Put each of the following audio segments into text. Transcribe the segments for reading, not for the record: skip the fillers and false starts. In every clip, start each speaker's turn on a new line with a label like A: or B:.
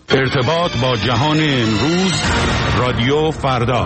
A: ارتباط با جهان امروز، رادیو فردا.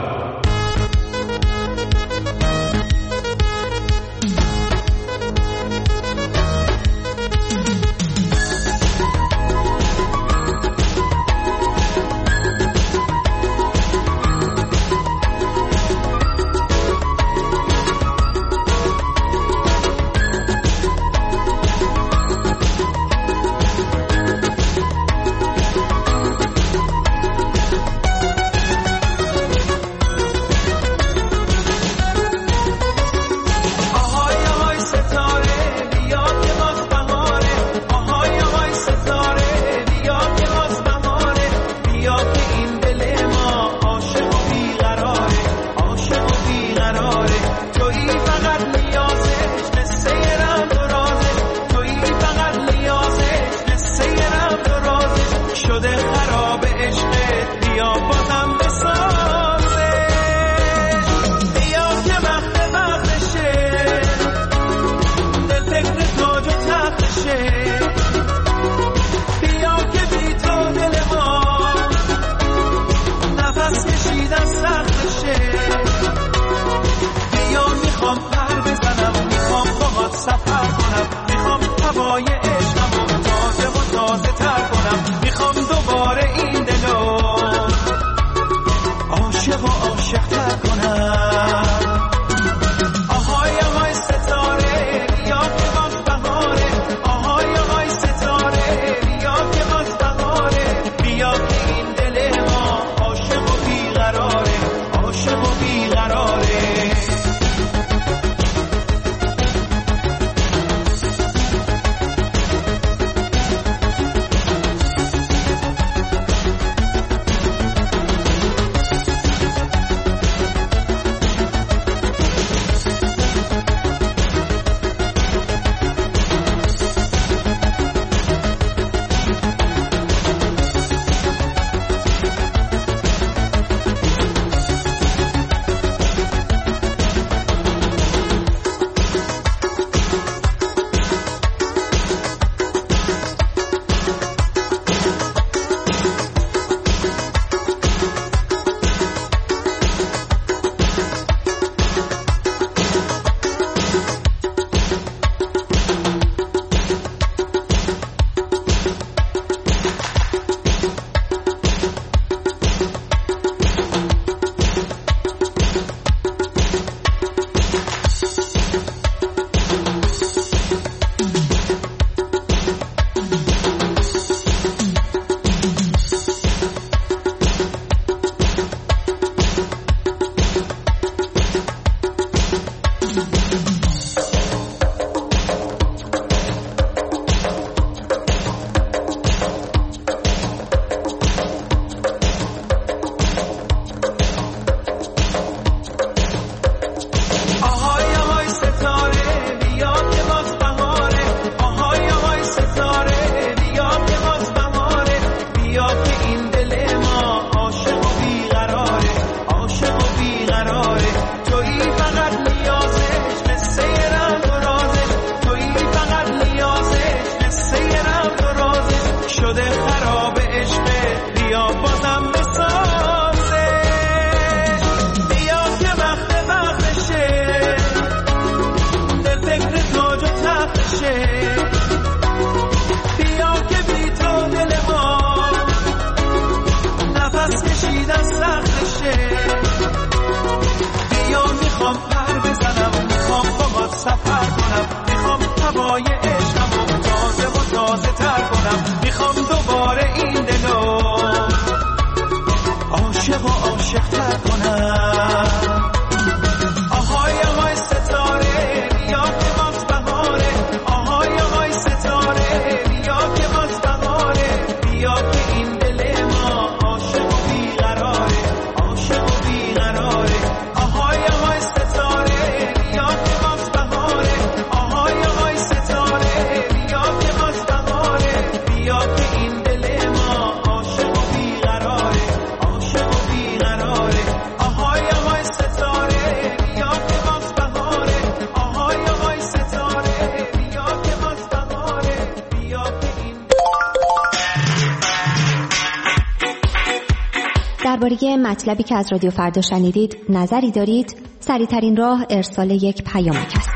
B: درباره مطلبی که از رادیو فردا شنیدید نظری دارید؟ سریع‌ترین راه ارسال یک پیامک است.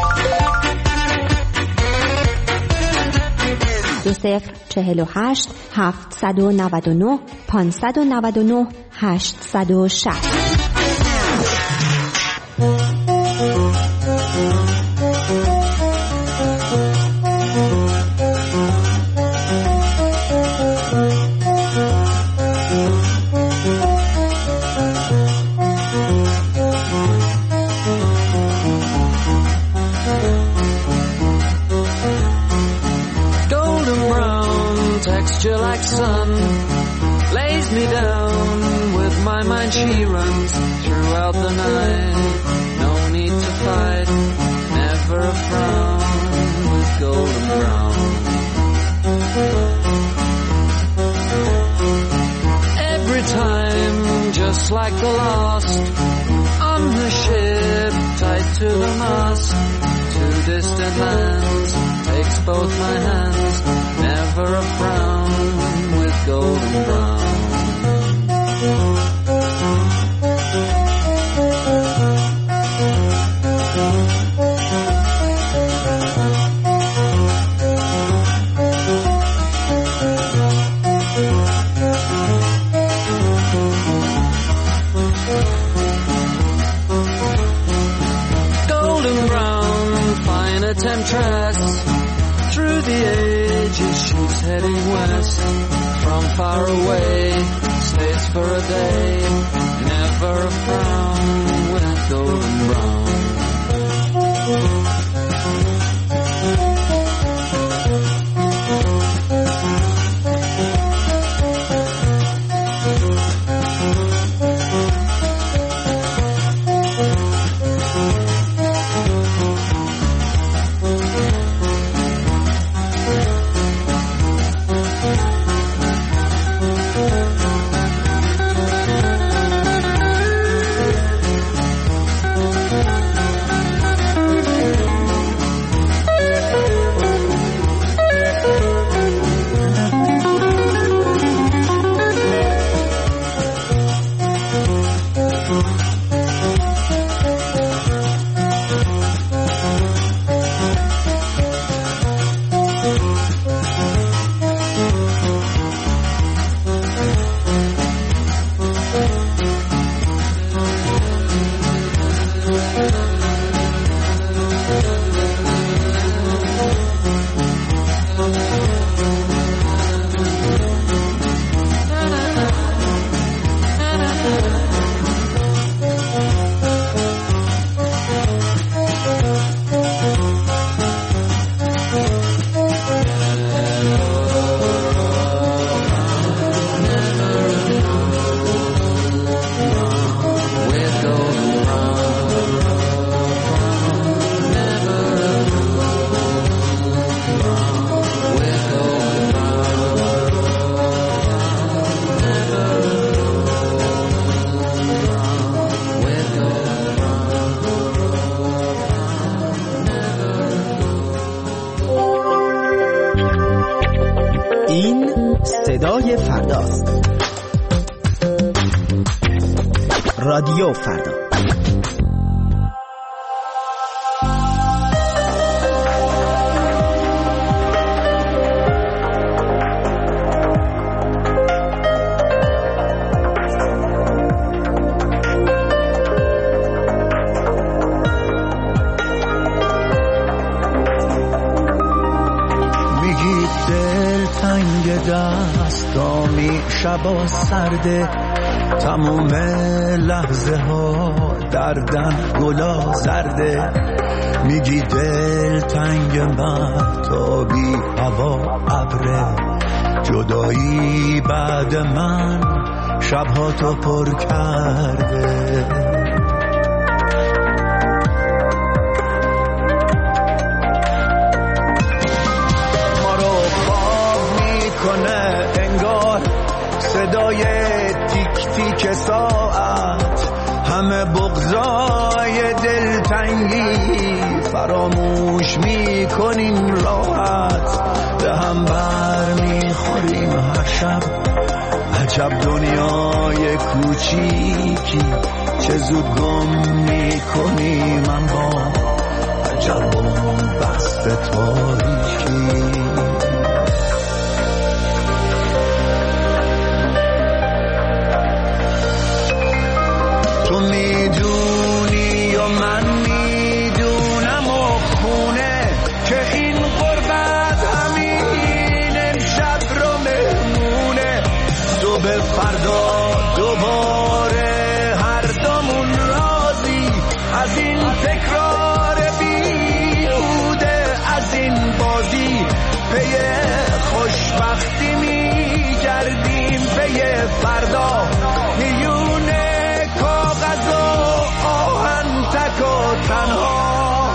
B: 2048 799 599 860.
C: Like sun lays me down with my mind, she runs throughout the night. No need to fight, never a frown with golden brown. Every time just like the last, on the ship tied to the mast, to distant lands takes both my hands, never a frown with golden brown. Golden brown, fine a temptress, through the ages she's heading west. From far away, stays for a day, never a frown with golden brown.
D: این صدای فرداست. رادیو فردا.
E: دستامی شبا سرده، تموم لحظه ها دردن گلا زرده. میگی دل تنگ مهتابی هوا ابره، جدایی بعد من شبها تو پر کرده. صدای تیک تیک ساعت، همه بغضای دلتنگی فراموش میکنیم راحت. به هم بر میخوریم هر شب عجب دنیای کوچیکی چه زود گم میکنی من با عجب بست تاریکی. تو میدونی و من میدونم و خونه که این غربت همین امشب رو مهمونه. صبح فردا دوباره هر دومون راضی از این تکرار بیهوده، از این بازی پی خوشبختی میگردیم پی فردا. میونه کاغذ و آهن تک و تنها.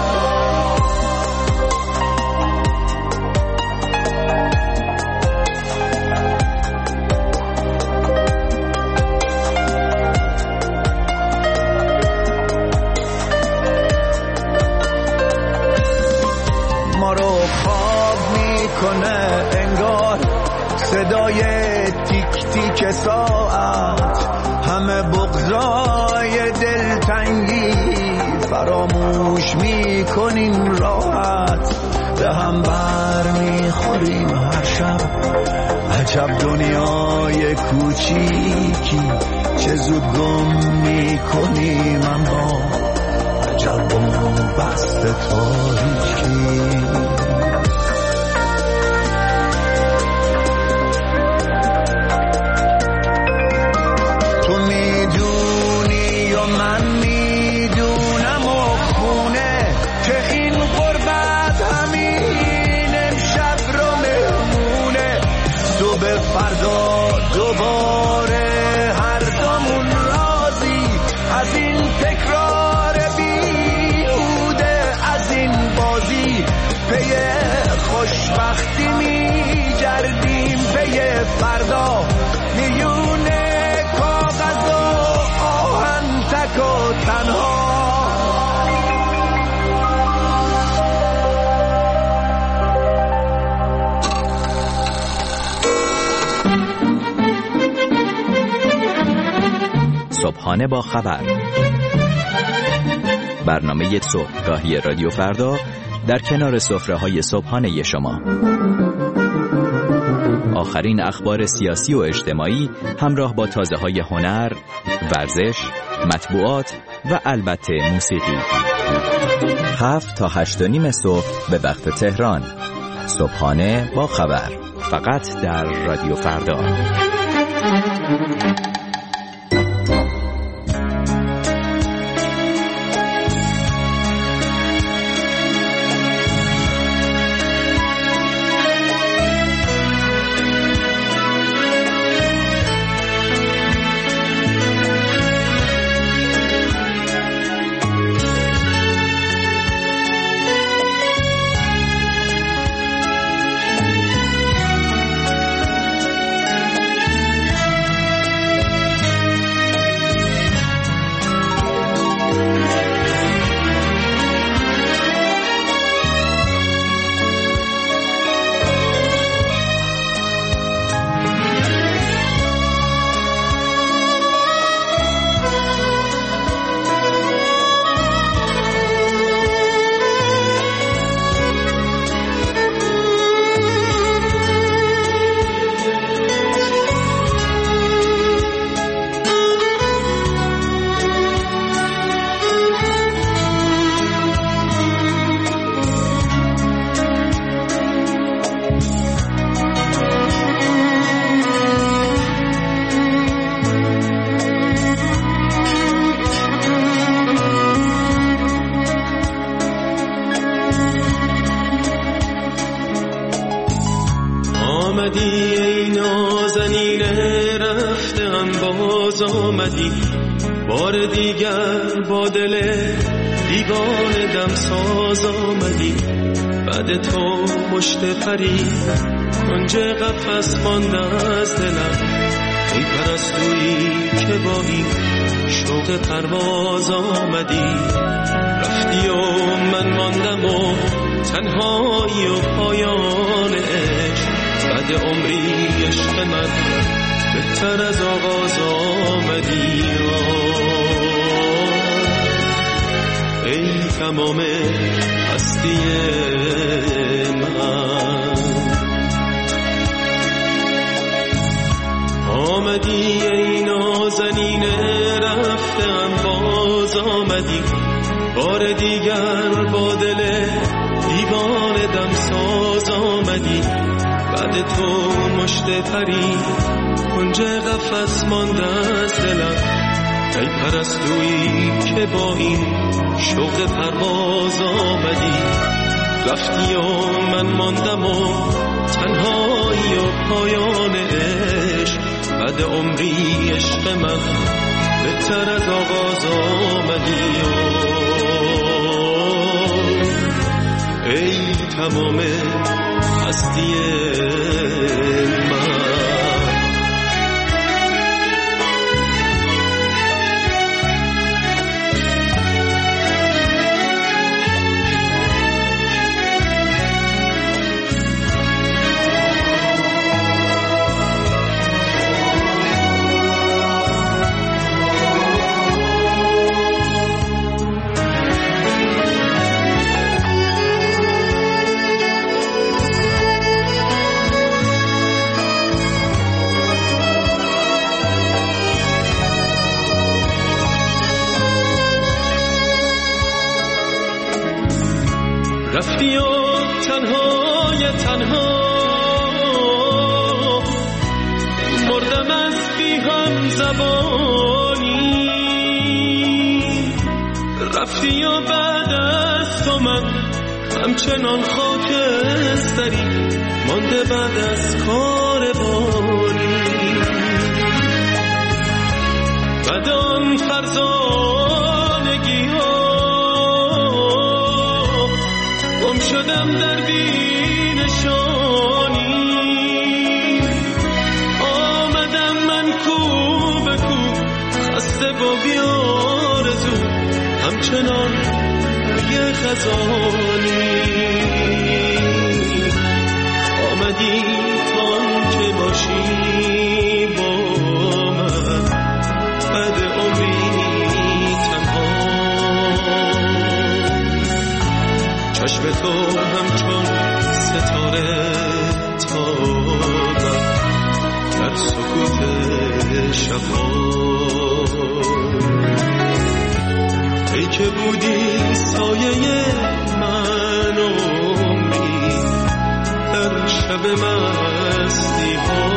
E: ما رو خواب میکنه انگار صدای تیک تیک ساعت، همه بغضای دلتنگی فراموش میکنیم راحت، به هم بر میخوریم هر شب. عجب دنیای کوچیکی چه زود گم میکنیم من با عجب بست تاریکی. تو میدونی و من میدونم و خونه که این غربت همین امشب رو مهمونه. صبح فردا دوباره هر دومون راضی از این تکرار بیهوده، از این بازی پی خوشبختی میگردیم پی فردا. میونه کاغذ و آهن تک و تنها.
F: صبحانه با خبر، برنامه صبحگاهی رادیو فردا در کنار سفره‌های صبحانه شما. آخرین اخبار سیاسی و اجتماعی همراه با تازه‌های هنر، ورزش، مطبوعات و البته موسیقی. 7 تا 8:30 صبح به وقت تهران. صبحانه با خبر، فقط در رادیو فردا.
G: آمدی ای نازنینه رفتم باز آمدی، بار دیگر با دل دیوانه دمساز آمدی. بعد تو مشت پری کنج قفس مانده از دلم، ای پرستویی که با این شوق پرواز آمدی. رفتی و من ماندم و تنهایی و پایان عشق، بعد عمری عشق من به بهتر از آغاز آمدی. ای تمام هستی من، آمدی ای نازنین رفتم باز آمدی، بار دیگر با دل دیوانه دمساز آمدی. بعد تو مشت پری کنج قفس مانده از دلم، ای پرستویی که با این شوق پرواز آمدی. رفتی و من ماندم و تنهایی و پایان عشق، بعد عمری عشق من بهتر از آغاز آمدی. ای تمام هستی من. رفتی و تنها مردم از بی هم زبانی. رفتی و بعد از تو من همچنان خاکستری مانده بعد از کاروانی. بعد آن فرزانگی ها گم شدم در بینشانی. آمدم من کو به کو خسته با بیارزو همچنان یه خزانی. آمدی تان که باشی با من بعد عمری تنها. چشم تو همچون ستاره تابم در سکوت شبها. ای که بودی سایه من عمری در شب مستی ها.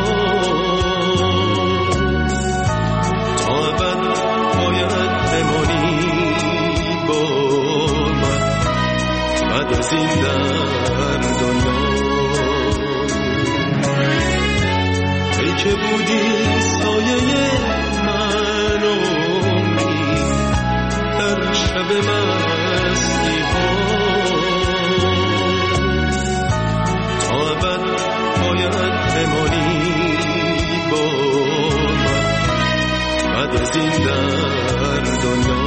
G: تا ابد باید بمانی با من بعد از این در دنیا. ای که بودی سایه من عمری در شب مستی ها. تا ابد باید بمانی با من بعد از این در دنیا.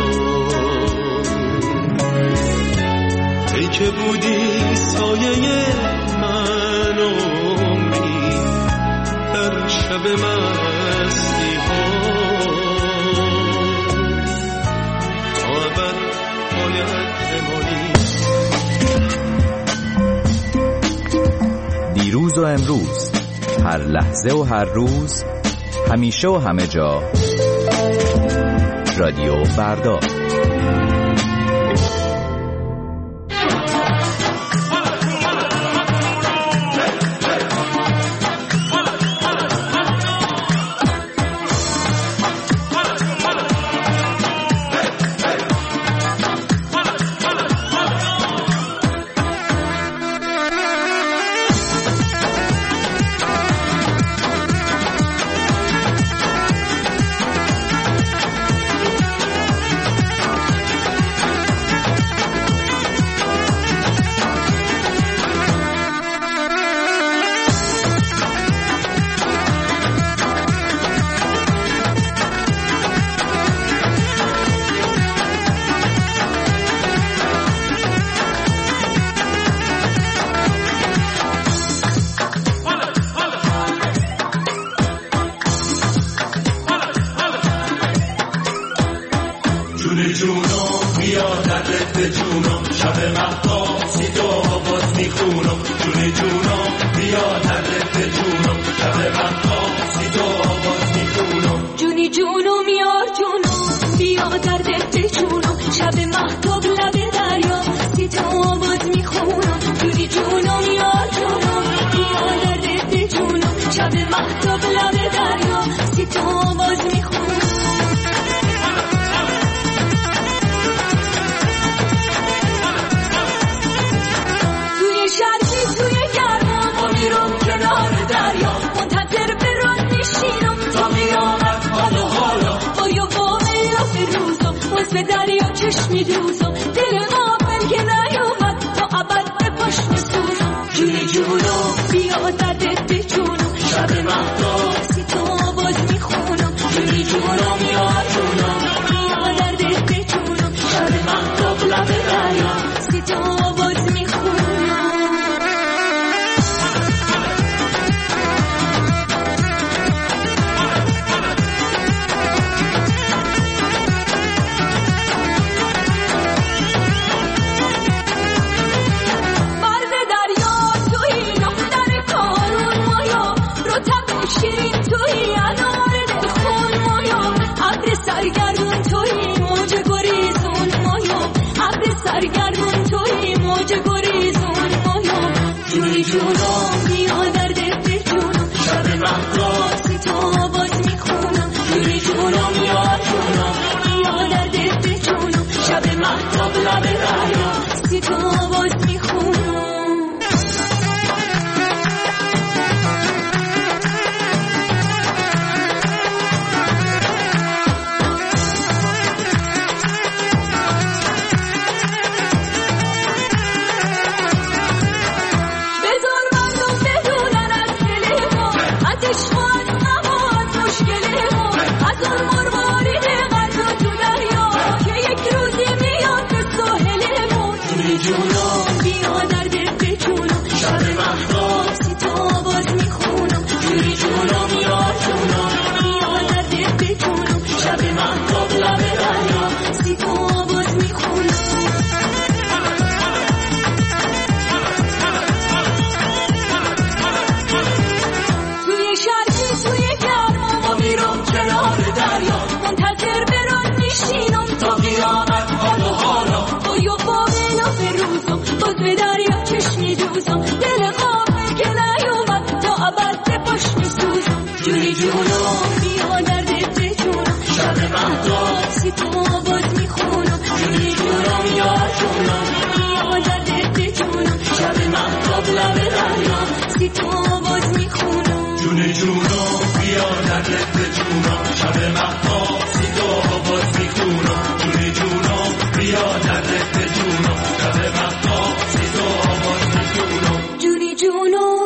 G: ای که بودی سایه من عمری در شب مستی ها. تا ابد باید بمانی.
F: دیروز و امروز، هر لحظه و هر روز، همیشه و همه جا، رادیو فردا.
G: جونی جونم بیا در دل جونم شب مهتاب سیدو باز میخونم جونی جونم بیا در دل جونم شب مهتاب سیدو باز میخونم
H: جونی جونم یار جونم بیا در دل جونم شب مهتاب لب دریا سیدو باز میخونم جونی جونم یار جونم بیا در دل جونم شب مهتاب لب دریا سیدو باز میخونم کنار دریا منتظر برات میشینم تا قیامت حالا حالا باریا با میلاف روزم باز به دریا چشمی دوزم دل غافل که نیومد تا ابد به پاش میسوزم جونی جونم بیا در دل جونم شب مهتاب سیتو باز میخونم جونی جونم یار جونم بیا در دل جونم شب مهتاب لب دریا سیتو باز میخونم سرگردون توی موج گریزون مایم عبر سرگردون توی موج گریزون مایم جونی جونم بیا در دل جونم شب مهتاب سیتو باز میخونم جونی جونم یار جونم بیا در دل جونم شب مهتاب لب دریا سیتو باز میخونم جونم بیا در دل جونم شب مهتاب سیتو باز میخونم جونی جونم یار جونم بیا در دل جونم شب مهتاب لب دریا سیتو باز میخونم توی شرقی توی گرما ما میرم کنار دریا منتظر برات میشینم تا قیامت حالا حالا باریا با روزم باز به دریا چشمی دوزم دل غافل که نیومد تا ابد به پاش میسوزم جونی جونم بیا در دل جونم شب مهتاب سیتو باز میخونم جونی جونم یار جونم بیا در دل جونم شب مهتاب لب دریا سیتو باز میخونم
G: جونی جونم بیا در دل جونم شب مهتاب سیتو باز میخونم جونی جونم بیا در دل جونم شب مهتاب سیتو باز میخونم
H: جونی جونم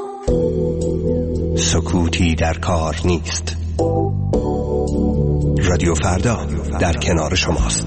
I: سکوتی در کار نیست. رادیو فردا در کنار شماست.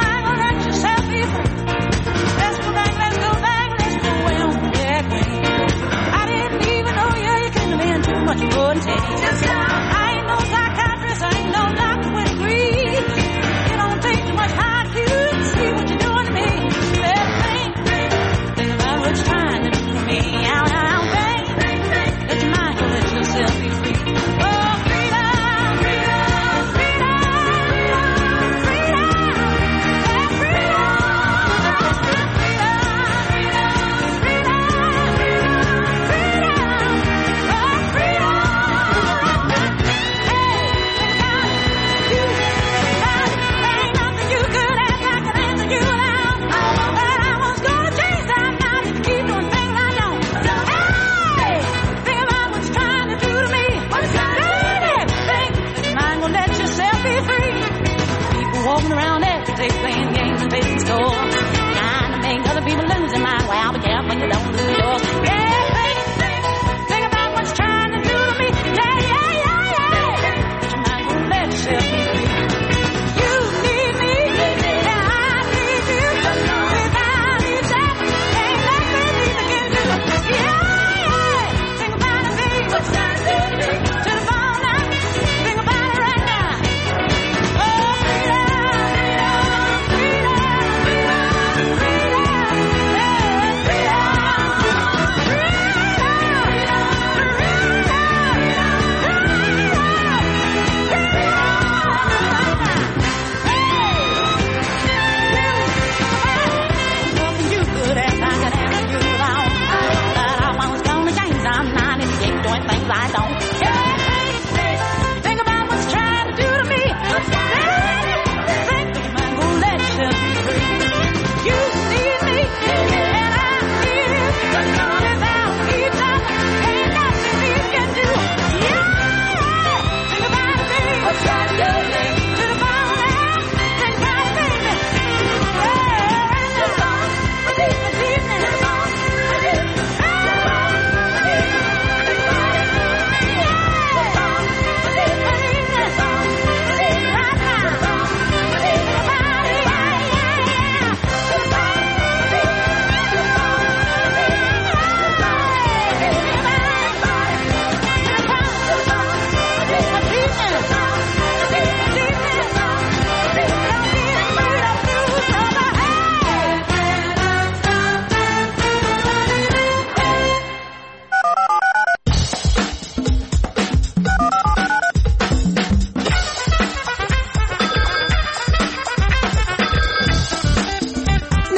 J: Let's go back, let's go, let's go, well, yeah,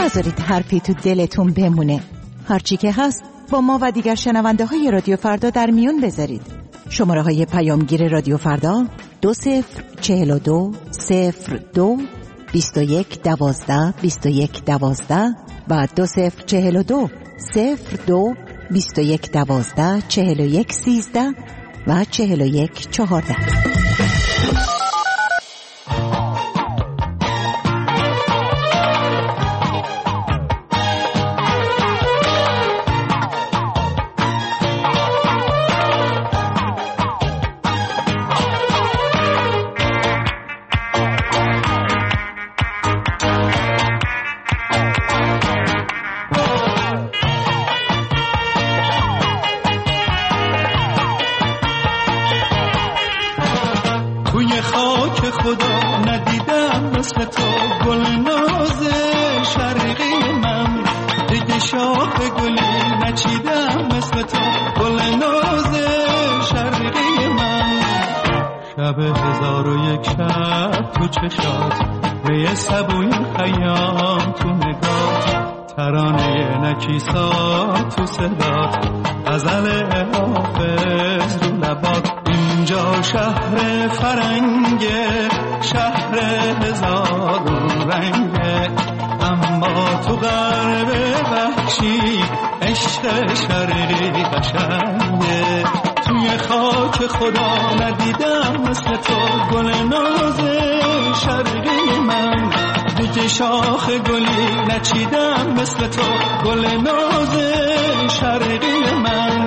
J: نذارید حرفی تو دلتون بمونه. هرچی که هست با ما و دیگر شنونده های رادیو فردا در میون بذارید. شماره های پیامگیر رادیو فردا 2042 02 21 12 21 12 و 2042 02 21 12 41 13 و 41 14.
K: خدا ندیدم مثل تو گل ناز شرقی من، دیگه شاخ گلی نچیدم مثل تو گل ناز شرقی من. شب 1001 شب تو چشات می سبوی خیام تو نگاه، ترانه نکیسات تو صدات، غزل حافظ رو لبات. اینجا شهر فرنگه، شهر هزارون رنگه، اما تو غرب وحشی عشق شرقی قشنگه. توی خاک خدا ندیدم مثل تو گل ناز شرقی من، دیگه شاخ گلی نچیدم مثل تو گل ناز شرقی من.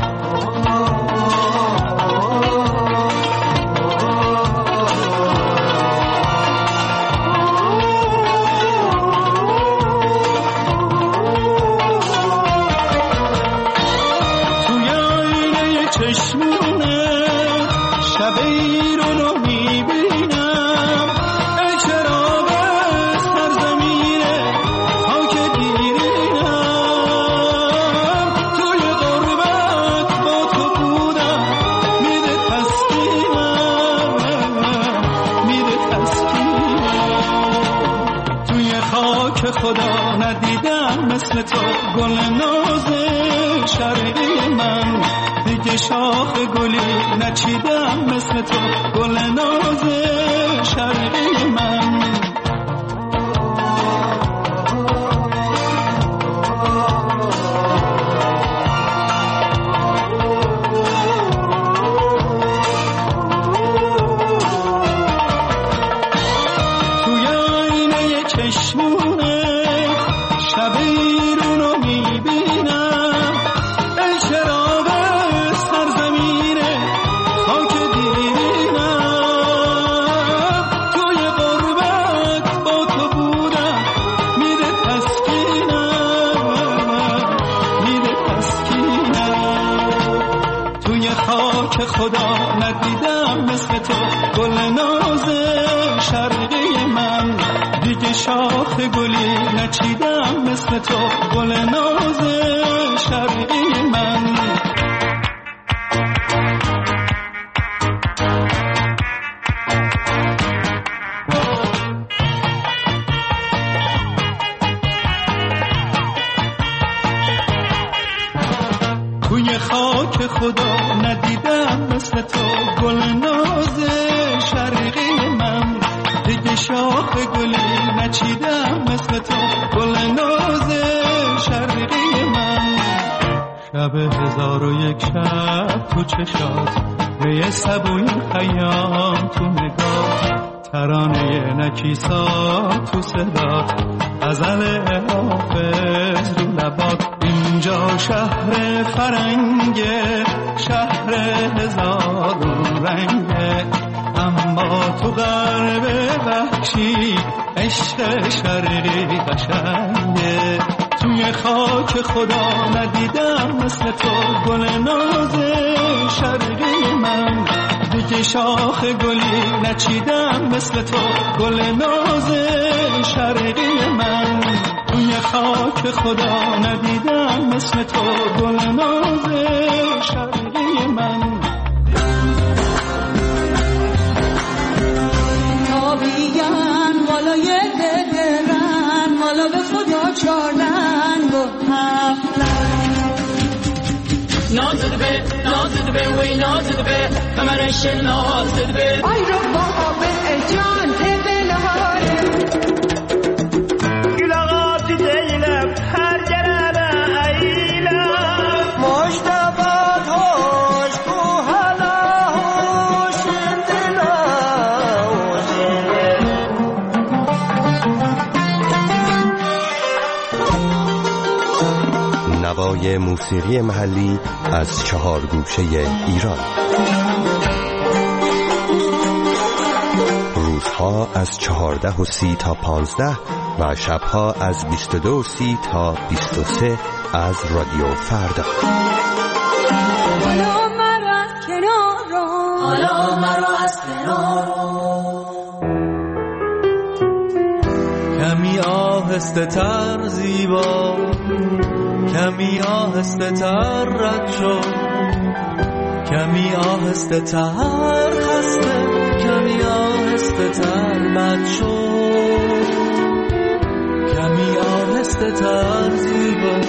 K: خدا ندیدم مثل تو گل ناز شرقی من، دیگه شاخ گلی نچیدم مثل تو گل ناز شرقی من. توی آینه چشمونه شبیرون رو میبینم، ای چراغ سرزمینه خاک دیرینم. توی غربت با تو بودم میده تسکینم، میده تسکینم. توی خاک خدا ندیدم مثل تو گل ناز شرقی من، دیگه شاخ گلی نچیدم مثل تو گل ناز شرقی من. توی خاک خدا ندیدم مثل تو گل ناز شرقی من، دیگه شاخ گلی نچیدم مثل تو گل ناز شرقی من. شب 1001 شب تو چشات می سبوی خیام تو نگاه، ترانه نکیسات تو صدات، غزل حافظ رو لبات. اینجا شهر فرنگه، شهر هزارون رنگه، اما تو غرب وحشی عشق شرقی قشنگه. توی خاک خدا ندیدم مثل تو گل ناز شرقی من، دیگه شاخ گلی نچیدم مثل تو گل ناز شرقی من. توی خاک خدا ندیدم مثل تو گل ناز شرقی من.
H: تابیگن بالای درن، مالا به خدا
L: the bay, way not to the bay. Come on, I shall not to the bay. I don't want to be a John Tevin Hare.
E: Gilagati Daylam, Harjara Aila, Mojtabat Hosh, Kuhala Hosh, Indila
I: Hosh. نوای موسیقی محلی از 4 گوشه ایران. روزها از 14:30 تا 15 و شبها از 22:30 تا 23 از رادیو فردا.
H: حالا مرا از کنارو، حالا مرا از کنارو.
K: کمی آهسته تر زیبا، کمی آهسته تر رد شو، کمی آهسته تر خسته، کمی آهسته تر بد شو، کمی آهسته تر زیبا،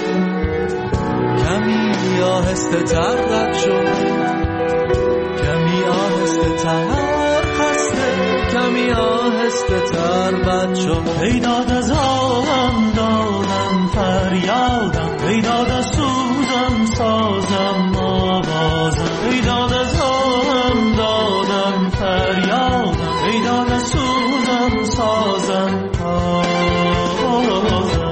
K: کمی آهسته تر رد شو، کمی آهسته تر خسته، کمی آهسته تر بد شو. ای داد از آهم دادم فریادم، ای داد از سوزم سازم آوازم، ای داد از آهم دادم فریادم، ای داد از سوزم سازم آوازم.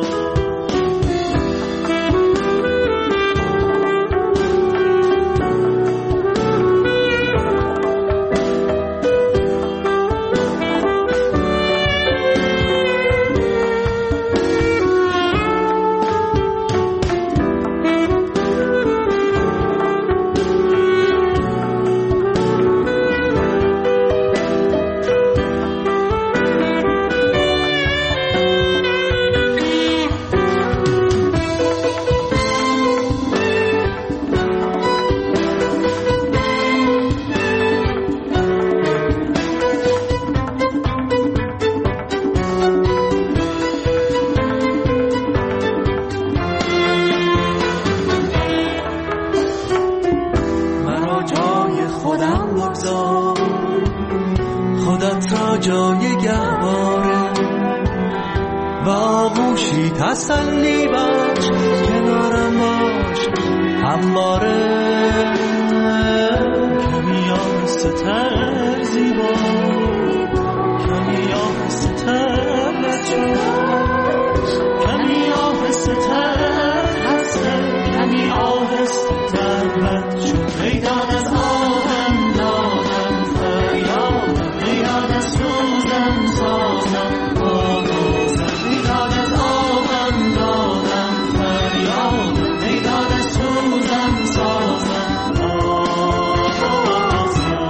K: خودت را جای گهواره و آغوشی تسلی بخش، کنارم باش همواره. کمی آهسته تر زیبا، کمی آهسته تر بچه، کمی آهسته تر هسته، کمی آهسته تر بچه. میدان از آهم دادم فریادم، میدان از سوزم سازم آوازم، میدان از آهم دادم فریادم، میدان از سوزم سازم آوازم.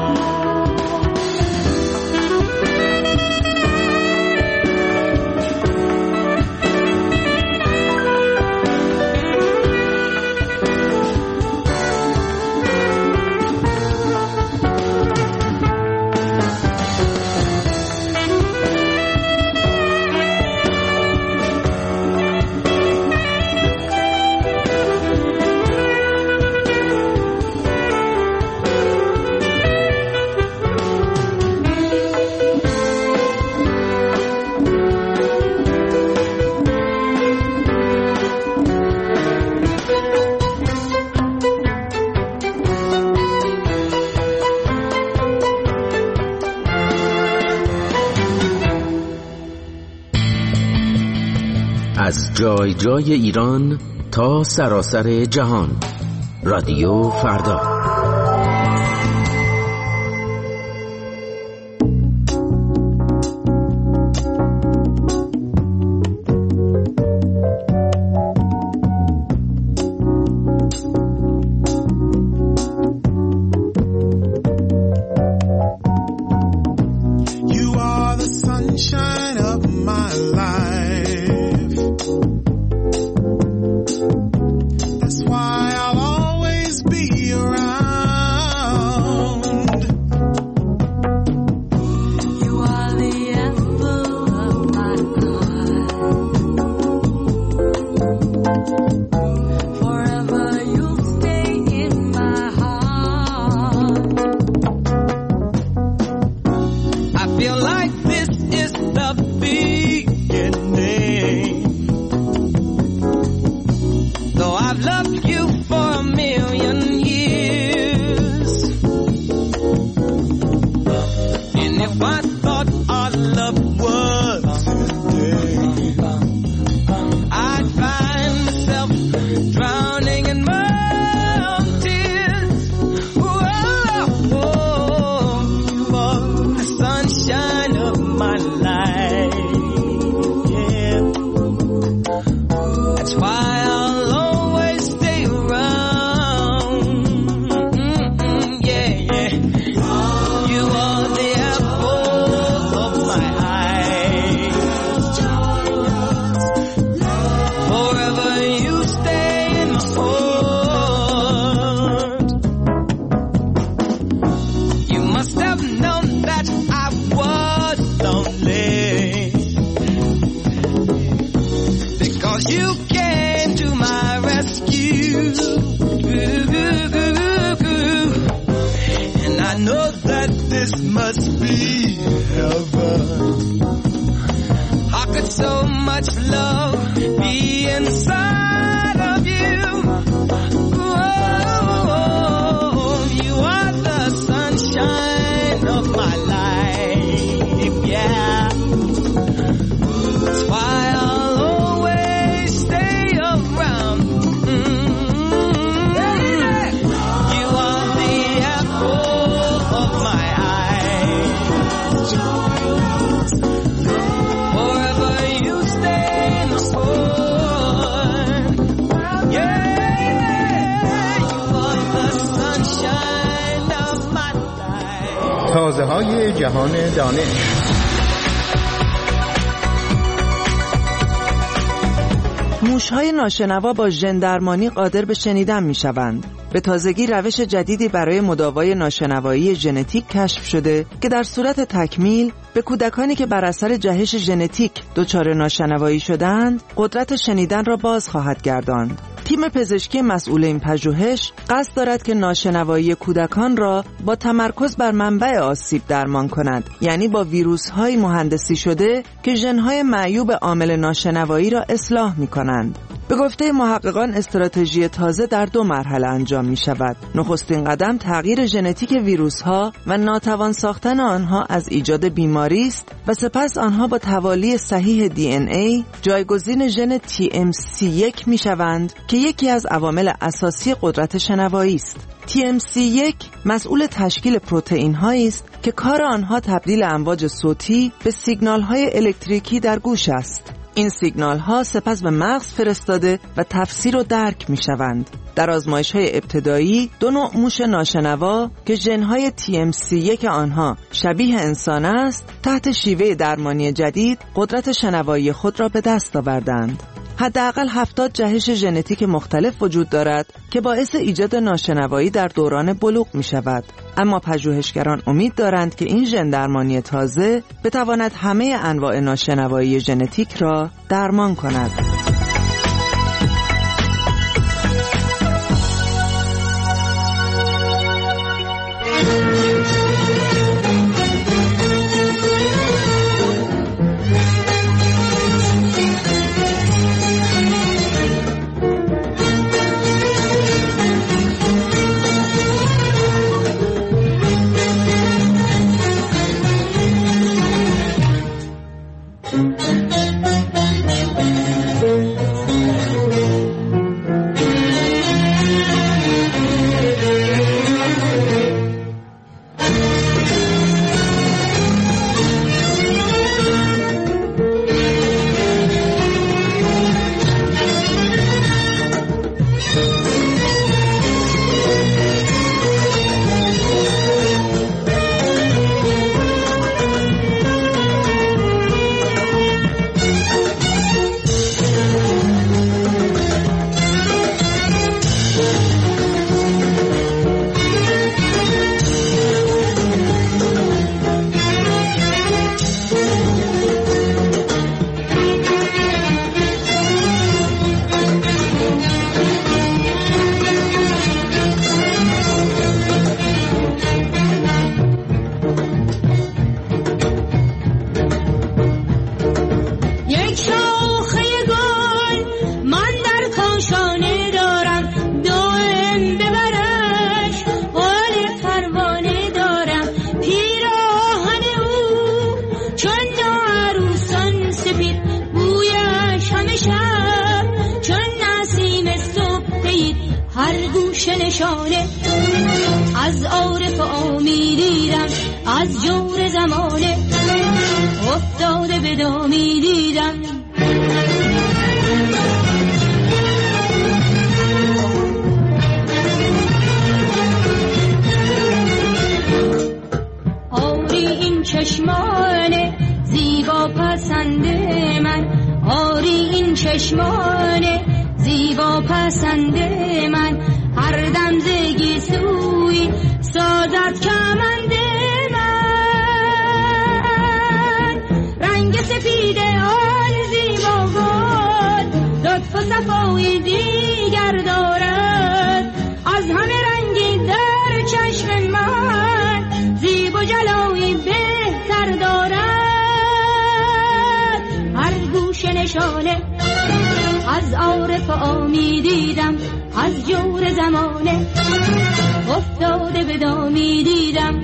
M: از جای جای ایران تا سراسر جهان، رادیو فردا.
N: That's why I'll always be around.
E: 'cause you came to my rescue. And I know that this must be heaven. How could so much love be inside of you? Oh, you are the sunshine of my life, yeah. That's why I'll always stay around. You are the apple of my eye. Forever you stay my soul. Yeah, you are the sunshine of my life.
D: تازه‌های جهان دانش.
N: موش‌های ناشنوا با ژن درمانی قادر به شنیدن می‌شوند. به تازگی روش جدیدی برای مداوای ناشنوایی ژنتیک کشف شده که در صورت تکمیل به کودکانی که بر اثر جهش ژنتیک دچار ناشنوایی شدند، قدرت شنیدن را باز خواهد گرداند. تیم پزشکی مسئول این پژوهش قصد دارد که ناشنوایی کودکان را با تمرکز بر منبع آسیب درمان کند، یعنی با ویروس‌های مهندسی شده که ژن‌های معیوب عامل ناشنوایی را اصلاح می‌کنند. به گفته محققان استراتژی تازه در 2 مرحله انجام می شود. نخستین قدم تغییر ژنتیک ویروس‌ها و ناتوان ساختن آنها از ایجاد بیماری است و سپس آنها با توالی صحیح DNA جایگزین ژن TMC1 می شوند که یکی از عوامل اساسی قدرت شنوایی است. TMC1 مسئول تشکیل پروتئین هایی است که کار آنها تبدیل امواج صوتی به سیگنال های الکتریکی در گوش است. این سیگنال ها سپس به مغز فرستاده و تفسیر و درک می شوند. در آزمایش های ابتدایی 2 نوع موش ناشنوا که ژن های TMC1 آنها شبیه انسان است، تحت شیوه درمانی جدید قدرت شنوایی خود را به دست آوردند. حداقل 70 جهش ژنتیک مختلف وجود دارد که باعث ایجاد ناشنوایی در دوران بلوغ می شود. اما پژوهشگران امید دارند که این ژن درمانی تازه بتواند همه انواع ناشنوایی ژنتیک را درمان کند.
H: نشانه از عارف آمیدیدم، از جور زمانه افتاده به دامی دیدم. آری این چشمان زیبا پسند من، آری این چشمان زیبا پسند من، هر دم زگی سوی سازد کمند من. رنگ سپید آن زیبا گل صفایی دیگر دارد، از همه رنگی در چشم من زیب و جلایی بهتر دارد. هر گوشه نشانه از عارف آمی دیدم، از جور زمانه افتاده به دامی دیدم.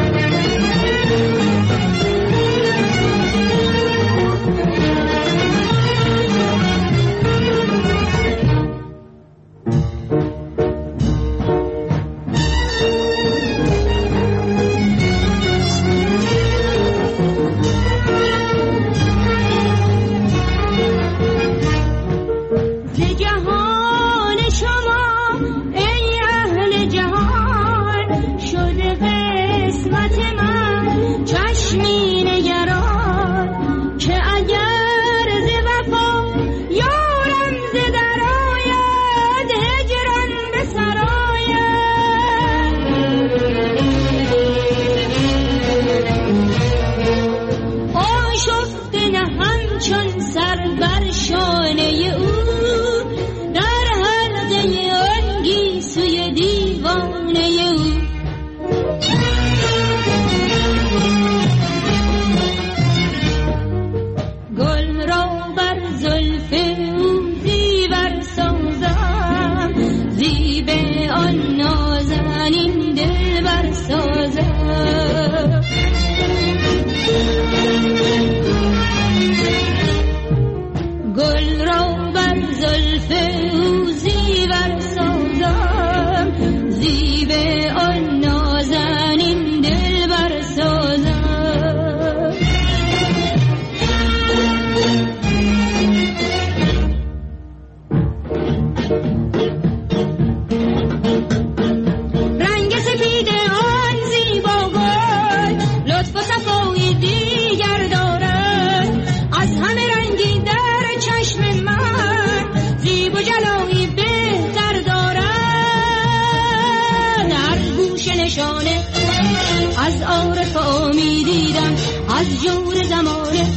H: از عارف آمی دیدم، از جور زمانه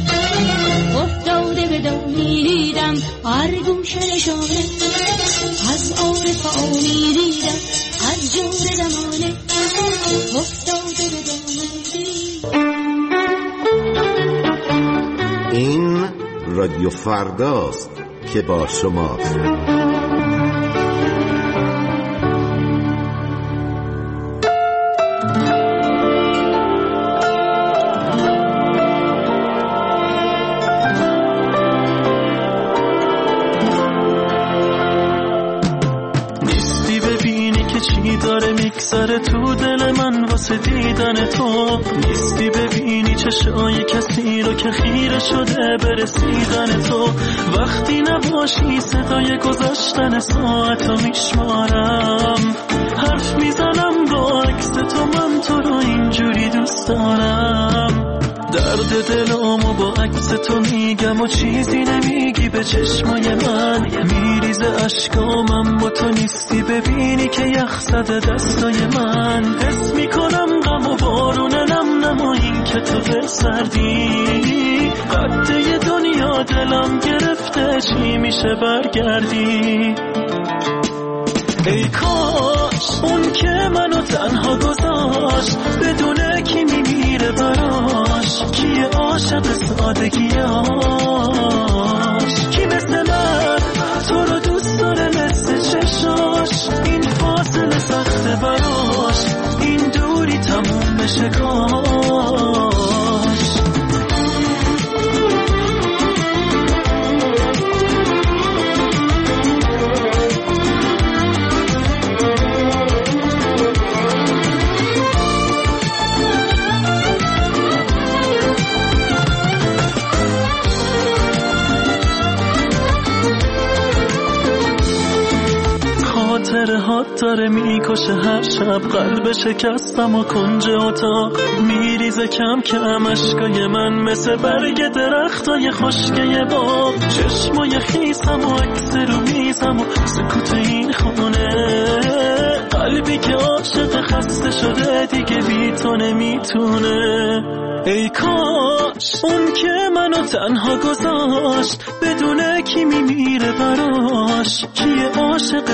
H: افتاده به دامی دیدم. هر گوشه نشانه از عارف آمی دیدم، از جور زمانه افتاده به دامی دیدم.
O: این رادیو فرداست که با شماست.
K: میگذره تو دل من واسه دیدن تو، نیستی ببینی چشای کسی رو که خیره شده به رسیدن تو. وقتی نباشی صدای گذشتن ساعتو میشمارم، حرف میزنم با عکس تو، من تو رو اینجوری دوست دارم. درد دلامو با عکس تو میگم و چیزی نمیگی به چشمای من، میریزه اشکامم با تو نیستی ببینی که یخ زده دستای من. حس میکنم غم و بارون نم نم و این که تو به سردی، قده دنیا دلم گرفته چی میشه برگردی. ای کاش اون که منو تنها گذاشت بدونه کی میمیره براش، کیه عاشق سادگیاش، کی مثل من تو رو دوست داره مثل چشاش. این فاصله سخته براش، این دوری تموم بشه کاش. خاطرهات داره میکشه هر شب، قلب شکستم و کنج اتاق میریزه کم کم اشکای من، مثل برگ درختای خشکه باغ. چشمای خیسم و عکس رو میزم و سکوت این خونه، قلبی که عاشق خسته شده دیگه بی تو نمیتونه. ای کاش اون که منو تنها گذاشت بدونه کی میمیره میمیره براش، کیه عاشق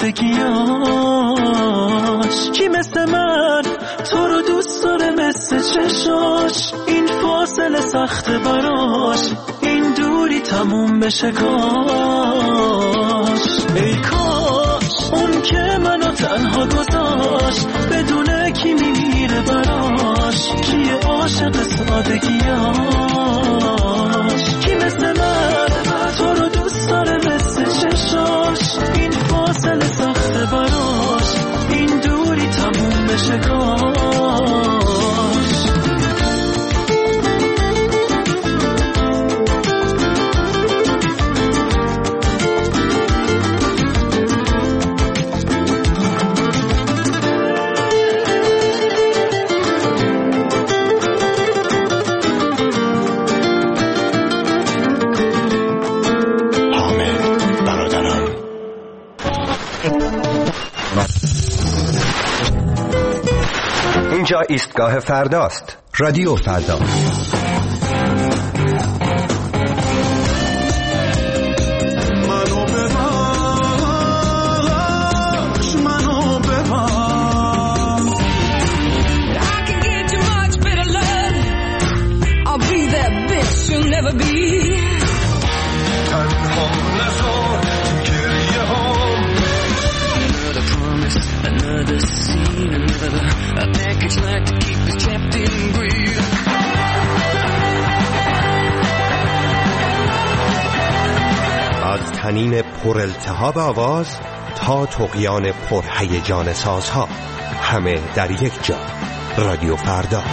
K: سادگیاش، کی مثل من تو رو دوست داره مثل چشاش، این فاصله سخت براش، این دوری تموم بشه کاش. ای کاش اون که منو تنها گذاشت بدونه کی میمیره براش، کیه عاشق سادگیاش، کی مثل من تو رو دوست داره مثل چشاش، این فاصله سخت براش، این دوری تموم بشه کاش.
I: اینجا ایستگاه فرداست. رادیو فردا. از طنین پر التهاب آواز تا طغیان پر هیجان سازها، همه در یک جا. رادیو فردا.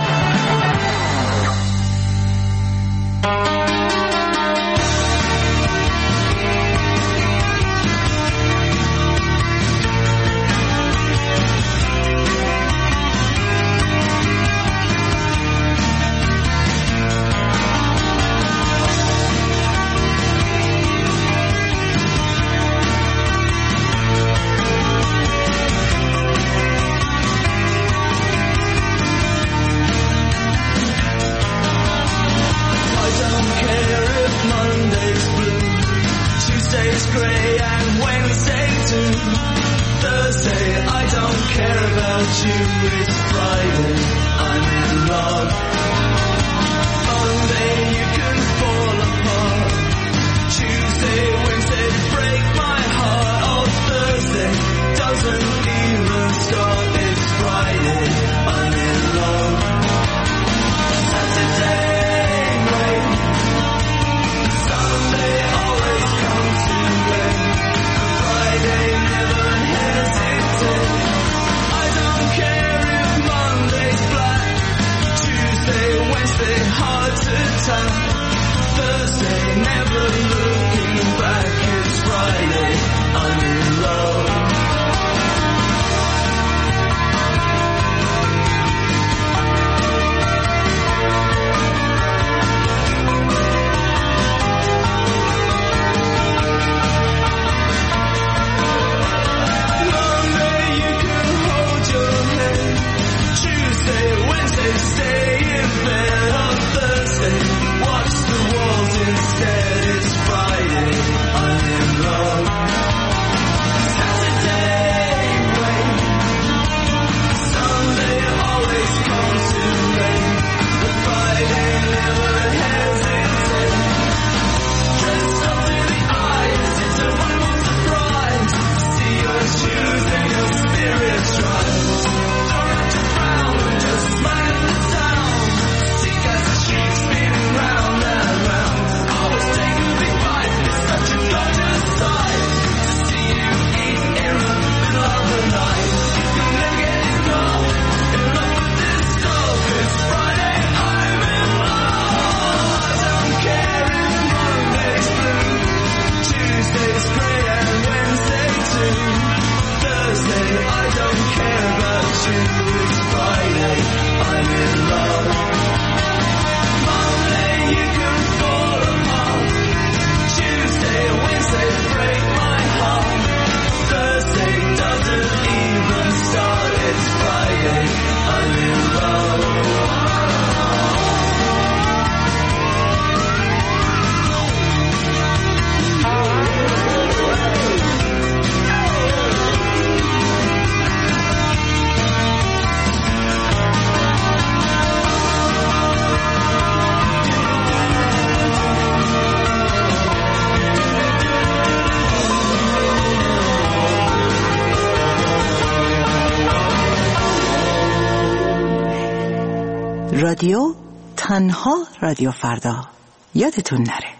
E: Say
J: رادیو تنها رادیو فردا، یادتون نره.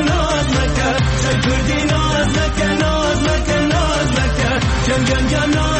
E: Gel